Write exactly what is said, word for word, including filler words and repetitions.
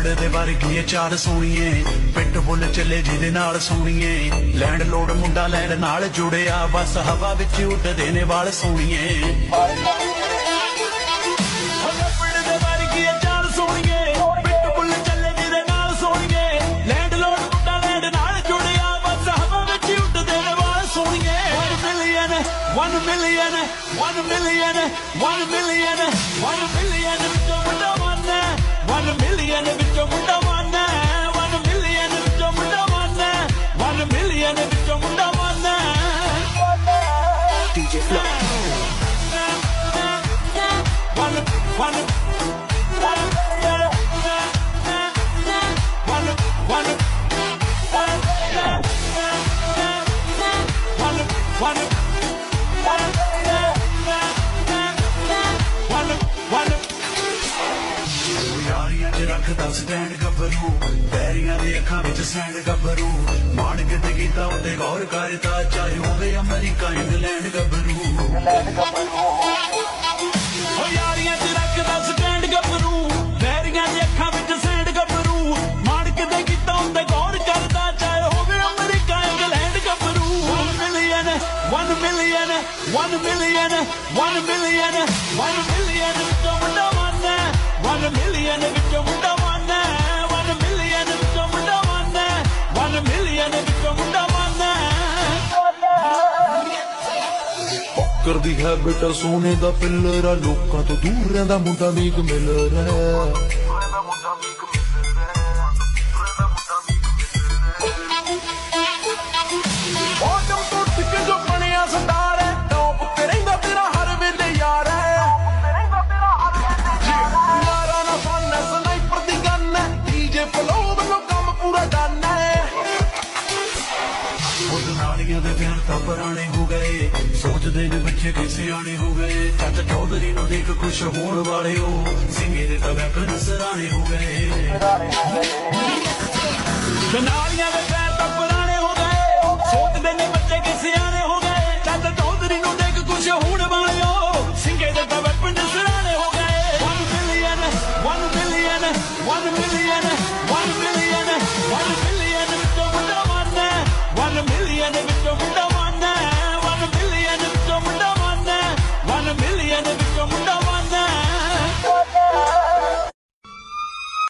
ਲੱਭੜੇ ਦੇ ਵਰਗੀ ਚਾਲ ਸੋਣੀਏ ਪਿੱਟ ਬੁੱਲ ਚੱਲੇ ਜਿਹਦੇ ਨਾਲ ਸੋਣੀਏ ਲੈਂਡ ਲੋਡ ਮੁੰਡਾ ਲੈਂਡ ਨਾਲ ਜੁੜਿਆ ਬਸ ਹਵਾ ਵਿੱਚ ਉੱਡਦੇ ਨੇ ਵਾਲ ਸੋਣੀਏ ਲੱਭੜੇ ਦੇ ਵਰਗੀ ਚਾਲ ਸੋਣੀਏ ਪਿੱਟ ਬੁੱਲ ਚੱਲੇ ਜਿਹਦੇ ਨਾਲ ਸੋਣੀਏ ਲੈਂਡ ਲੋਡ ਮੁੰਡਾ ਲੈਂਡ ਨਾਲ ਜੁੜਿਆ ਬਸ ਹਵਾ ਵਿੱਚ ਉੱਡਦੇ ਨੇ ਵਾਲ ਸੋਣੀਏ One million, one million, one million, one million ਵਿੱਚੋਂ ਮੁੰਡਾ one, one million ਵਿੱਚੋਂ ਮੁੰਡਾ one, one million ਵਿੱਚੋਂ ਮੁੰਡਾ one, one million ਵਿੱਚੋਂ ਮੁੰਡਾ one. D J Flow. One, one, one, one, one, one, one. ਰੱਖਦਾ ਸਟੈਂਡ ਗੱਭਰੂ ਪੈਰੀਆਂ ਦੀ ਅੱਖਾਂ ਵਿੱਚ ਸੈਂਡ ਗੱਭਰੂ ਮਾਣ ਕਿਤੇ ਕੀਤਾ ਉੱਤੇ ਗੌਰ ਕਰਦਾ ਚਾਹੇ ਹੋਵੇ ਅਮਰੀਕਾ ਇੰਗਲੈਂਡ ਗੱਭਰੂ ਓ ਯਾਰੀਆਂ ਚ ਰੱਖਦਾ ਸਟੈਂਡ ਗੱਭਰੂ ਪੈਰੀਆਂ ਦੀ ਅੱਖਾਂ ਵਿੱਚ ਸੈਂਡ ਗੱਭਰੂ ਮਾਣ ਕਿਤੇ ਕੀਤਾ ਉੱਤੇ ਗੌਰ ਕਰਦਾ ਚਾਹੇ ਹੋਵੇ ਅਮਰੀਕਾ ਇੰਗਲੈਂਡ ਗੱਭਰੂ one million one million one million one million one million ਵਿੱਚੋਂ ਮੁੰਡਾ one one million ਵਿੱਚੋਂ ਮੁੰਡਾ one one million ਵਿੱਚੋਂ ਮੁੰਡਾ one one million ਵਿੱਚੋਂ ਮੁੰਡਾ one ਕਰਦੀ ਹੈ ਬੇਟਾ ਸੋਨੇ ਦਾ ਪਿੱਲਰ ਆ ਲੋਕਾਂ ਤੋਂ ਦੂਰ ਰਹਿੰਦਾ ਮੁੰਡਾ ਮੀਕ ਮਿਲਰ ਆਟਮ ਟੁੱਟ ਕੇ ਜੋ ਬਣਿਆ ਸਟਾਰ ਹੈ ਟੌਪ ਤੇ ਰਹਿੰਦਾ ਤੇਰਾ ਹਰ ਵੇਲੇ ਯਾਰ ਹੈ ਨਾਲੀਆਂ ਦੇ ਪਿਆਰ ਤਾਂ ਪੁਰਾਣੇ ਹੋ ਗਏ ਸੋਚਦੇ ਨੇ ਬੱਚੇ ਕਿ ਸਿਆਣੇ ਹੋ ਗਏ ਚਾਚਾ ਚੌਧਰੀ ਨੂੰ ਦੇਖ ਖੁਸ਼ ਹੋਣ ਵਾਲੇ ਹੋ ਸਿੰਘੇ ਦੇ ਤਾਂ ਵੈਪਨ ਸਰਾਣੇ ਹੋ ਗਏ